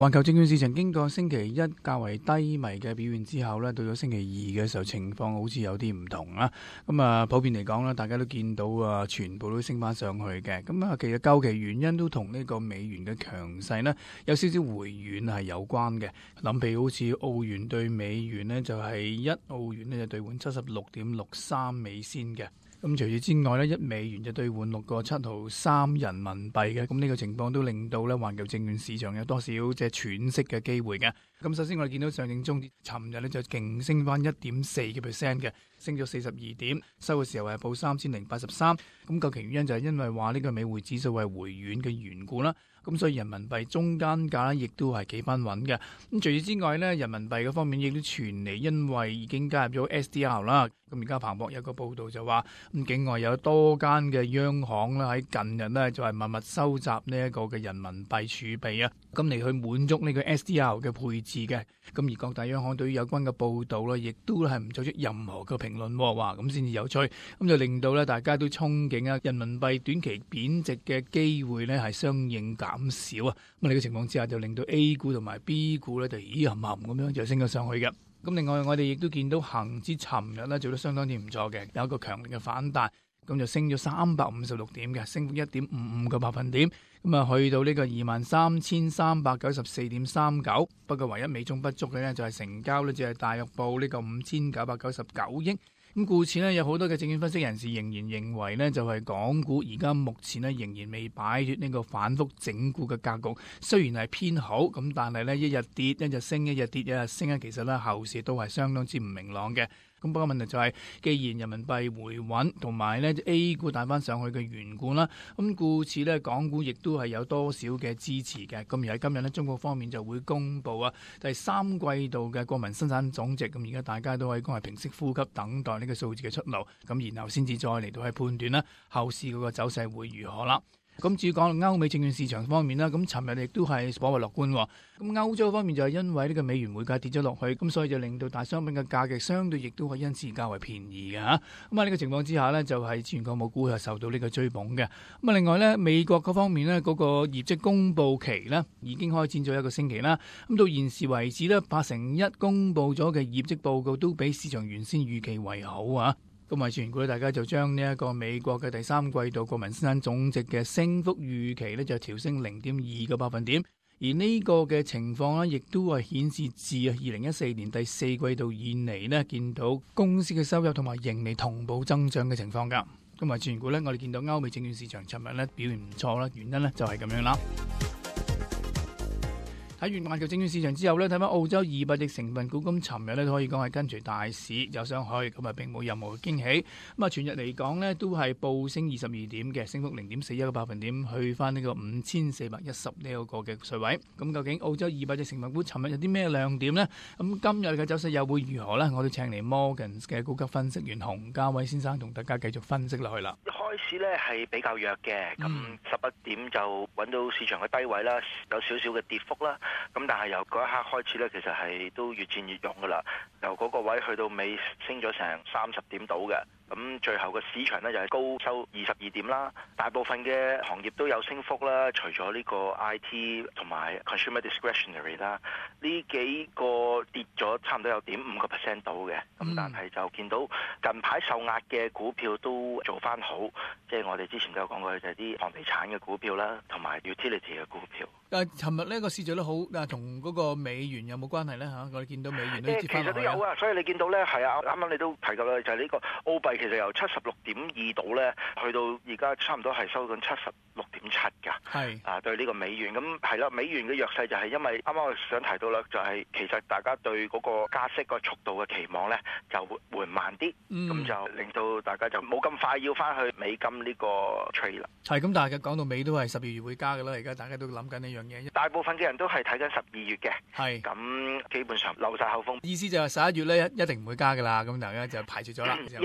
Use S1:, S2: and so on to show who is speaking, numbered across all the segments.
S1: 環球證券市場經過星期一較為低迷嘅表現之後咧，到咗星期二嘅時候情況好似有啲唔同啦。普遍嚟講咧，大家都見到全部都升翻上去嘅。其實究其原因都同呢個美元嘅強勢呢有少少回軟係有關嘅。諗譬如好似澳元對美元呢，就係1澳元呢就兌換76.63美仙嘅。除此之外呢，1美元就兌換6個7毫3人民幣嘅。呢個情況都令到呢環球證券市場有多少即係喘息嘅機會嘅。首先我哋見到上證綜指尋日呢就勁升翻1.4%嘅，升咗42點，收嘅時候係報3083。究其原因就係因為話呢個美匯指數係回軟嘅緣故啦。所以人民幣中間價亦都係企翻穩嘅。除此之外呢，人民幣嘅方面亦都傳嚟，因為已經加入咗 SDR 啦。而家彭博有個報道就話，境外有多間嘅央行啦喺近日呢就係密密收集呢一個嘅人民幣儲備啊，嚟去滿足呢個 SDR 嘅配置嘅。而各大央行對於有關嘅報道呢，亦都係唔作出任何嘅評論。哇，咁先至有趣，就令到呢大家都憧憬啊，人民幣短期貶值嘅機會呢係相應減少啊。呢個情況之下就令到 A 股同埋 B 股呢就冚冚咁樣就升咗上去嘅。另外我哋亦都見到恒指尋日呢做得相當之唔錯嘅，有一個強力嘅反彈，就升咗356點嘅，升幅1.55個百分點，去到呢個23,394.39。不過唯一美中不足嘅呢就係成交呢只係大約報呢個5,999億。故此呢，有好多嘅證券分析人士仍然認為呢就係港股而家目前呢仍然未擺脫呢個反覆整固嘅格局。雖然係偏好，但係呢一日跌一日升，一日跌一日升，其實呢後市都係相當之唔明朗嘅。不過問題就係，既然人民幣回穩同埋呢 A 股帶翻上去嘅緣故啦，故此呢港股亦都係有多少嘅支持嘅。而喺今日呢，中國方面就會公布第3季度嘅國民生產總值。而家大家都可以講係平息呼吸，等待呢個數字嘅出爐，然後先至再嚟到去判斷啦後市嗰個走勢會如何啦。至於講到歐美證券市場方面啦，尋日亦都係頗為樂觀。歐洲方面就係因為呢個美元匯價跌咗落去，所以就令到大商品嘅價格相對亦都係因此較為便宜嘅嚇。呢個情況之下呢，就係全國冇股係受到呢個追捧嘅。另外呢，美國嗰方面呢，嗰個業績公佈期呢已經開展咗1個星期啦。到現時為止呢，81%公佈咗嘅業績報告都比市場原先預期為好啊。為全股大家就將呢一個美國嘅第3季度國民生產總值嘅升幅預期呢就調升0.2個百分點，而呢個嘅情況呢亦都係顯示自2014年第4季度以嚟呢見到公司嘅收入同埋盈利同步增長嘅情況㗎。為全股呢，我哋見到歐美證券市場尋日呢表現唔錯啦，原因呢就係咁樣啦。睇完環球證券市場之後呢，睇翻澳洲200隻成分股，尋日呢都可以講係跟隨大市走上去，並冇任何驚喜。全日嚟講呢，都係報升22點嘅，升幅0.41個百分點，去翻呢個5410呢個嘅水位。究竟澳洲200隻成分股尋日有啲咩亮點呢？今日嘅走勢又會如何呢？我哋請嚟 Morgans 嘅高級分析員洪家偉先生同大家繼續分析落去啦。
S2: 開始呢係比較弱嘅，咁11點就揾到市場嘅低位啦，有少少嘅跌幅啦。但係由嗰一刻開始呢，其實係都越戰越勇噶啦。由嗰個位去到尾升咗成30點到嘅。最後個市場呢，就係高收22點啦。大部分嘅行業都有升幅啦，除咗呢個 IT 同埋 consumer discretionary 啦，呢幾個跌咗差唔多有0.5% 到嘅。但係就見到近排受壓嘅股票都做翻好，即係我哋之前都有講過，就係啲房地產嘅股票啦，同埋 utility 嘅股票。
S1: 尋日呢個市場都好，同嗰個美元有冇關係呢？我哋見到美元都跌翻落去。
S2: 其實都有啊，所以你見到呢，係啊，啱啱你都提及啦，就係呢個澳幣其實由76.2度呢，去到而家差唔多係收緊76.7㗎。係對呢個美元咁係啦，美元嘅弱勢就係因為啱啱我想提到啦，就係其實大家對嗰個加息個速度嘅期望呢就緩慢啲，咁就令到大家就冇咁快要翻去美金呢個 trade 啦。
S1: 係咁，但係講到尾都係12月會加㗎啦，而家大家都諗緊呢樣嘢。
S2: 大部分嘅人都係睇緊12月嘅，
S1: 係
S2: 咁基本上漏晒口風。
S1: 意思就係11月呢一定唔會加㗎啦，咁大家就排除咗啦。
S2: 仍然有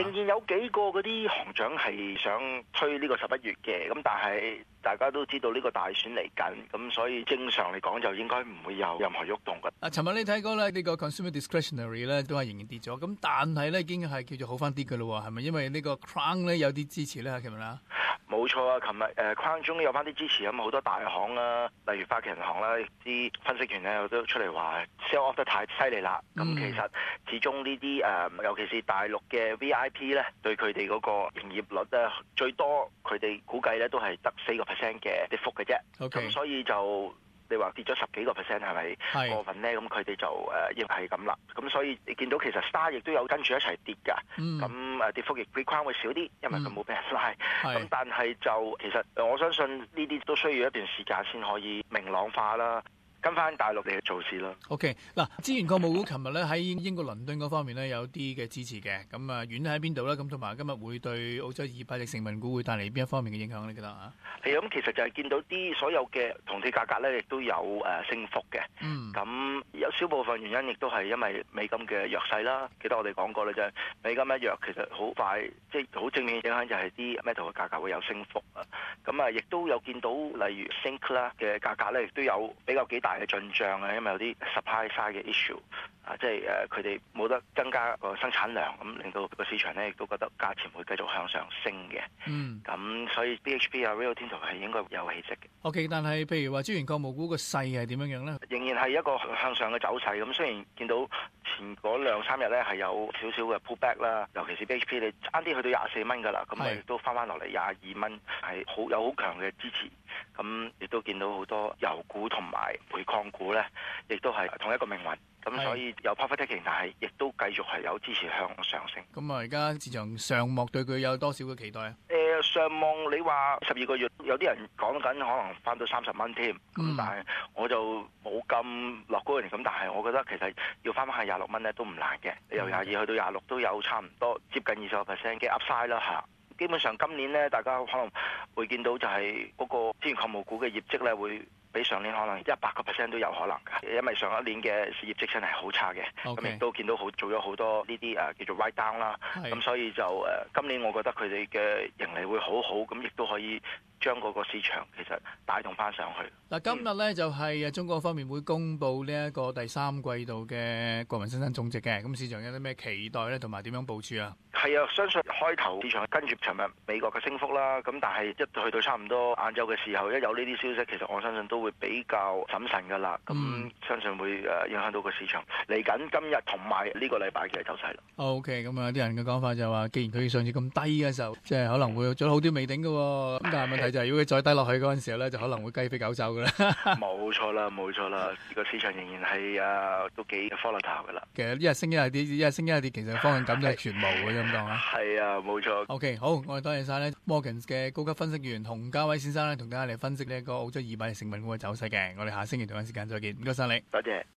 S2: 幾個嗰啲行長係想推呢個11月嘅，咁但係大家都知道呢個大選嚟緊，咁所以正常嚟講就應該唔會有任何喐動嘅。
S1: 尋日你睇過咧，呢個 consumer discretionary 咧都係仍然跌咗，咁但係咧已經係叫做好翻啲嘅咯喎，係咪因為呢個 Crown 咧有啲支持咧？係咪啦？
S2: 冇錯啊！琴日Crown 終於有翻啲支持，咁好多大行啦，例如花旗銀行啦，啲分析員咧都出嚟話 sell off 得太犀利啦。咁其實始終呢啲尤其是大陸嘅 VIP 咧，對佢哋嗰個營業率咧，最多佢哋估計咧都係得4%嘅跌幅嘅啫。咁
S1: Okay.
S2: 所以就你話跌咗10幾個 percent 係咪過分咧？咁佢哋就認係咁啦。咁所以你見到其實 Star 亦都有跟住一齊跌㗎。咁跌幅亦比 Crown 會少啲，因為佢冇俾人拉。咁但係就其實我相信呢啲都需要一段時間先可以明朗化啦。跟翻大陸嚟做事啦。
S1: OK， 嗱，資源礦務股琴日咧喺英國倫敦嗰方面咧有啲嘅支持嘅，咁啊遠喺邊度咧？咁同埋今日會對澳洲200隻成分股會帶嚟邊一方面嘅影響咧？覺得啊？係
S2: 咁，其實就係見到啲所有嘅銅鐵價格咧，亦都有升幅嘅。咁有少部分原因亦都係因為美金嘅弱勢啦。記得我哋講過啦，就係美金一弱，其實好快即係好正面影響就係啲 metal 嘅價格會有升幅啊。咁啊，亦都有見到例如 zinc 啦嘅價格咧，亦都有比較幾大嘅進帳啊，因為有啲 supply side 嘅 issue 啊，即係佢哋冇得增加個生產量，咁令到個市場咧亦都覺得價錢會繼續向上升嘅。咁所以 BHP 啊 Rio Tinto 係應該有起色嘅。
S1: OK， 但係譬如話資源礦務股個勢係點樣樣咧？
S2: 仍然係一個向上嘅走勢。咁雖然見到前嗰2-3日咧係有少少嘅 pullback 啦，尤其是 BHP 你啱啲去到24蚊㗎啦，咁亦都翻落嚟22蚊，係有好強嘅支持。咁亦都見到好多油股同埋煤礦股咧，亦都係同一個命運。咁所以有 profit taking， 但係亦都繼續係有支持向上升。
S1: 咁啊，而家市場上幕對佢有多少嘅期待啊？
S2: 上望你話12個月，有啲人講緊可能翻到30蚊添。咁但係我就冇咁樂觀。咁但係我覺得其實要翻返去26蚊咧都唔難嘅。你由22去到26都有差唔多接近20% 嘅 upside 啦嚇。基本上今年咧，大家可能會見到就係嗰個資源礦務股嘅業績咧，會比上年可能100% 都有可能嘅，因為上一年嘅業績真係好差嘅，咁亦都見到做咗好多呢啲叫做 write down 啦，咁所以就今年我覺得佢哋嘅盈利會好好，咁亦都可以將嗰個市場其實帶動翻上去。
S1: 嗱，今日咧就係中國方面會公布呢一個第3季度嘅國民生產總值嘅，咁市場有啲咩期待咧，同埋點樣部署啊？
S2: 係啊，相信開頭市場跟住尋日美國嘅升幅啦，咁但係一去到差唔多晏晝嘅時候，一有呢啲消息，其實我相信都會比較審慎㗎啦。咁相信會影響到個市場嚟緊今日同埋呢個禮拜嘅走勢啦。
S1: OK， 咁啊啲人嘅講法就話，既然佢上次咁低嘅時候，即係可能會做得好啲未頂嘅喎。咁但係問題就係，如果佢再低落去嗰陣時候咧，就可能會雞飛狗走㗎啦。
S2: 冇錯啦，冇錯啦，個市場仍然係都幾 volatile 㗎啦。
S1: 其實一日升一日跌，一日升一日跌，其實方向感都係全無嘅咁講啊。
S2: 係啊，冇錯。
S1: OK， 好，我哋多謝晒咧 Morgans 嘅高級分析員洪家偉先生咧，同大家嚟分析呢一個澳洲200成分股嘅走勢嘅。我哋下星期同一時間再見，唔該晒你。多謝。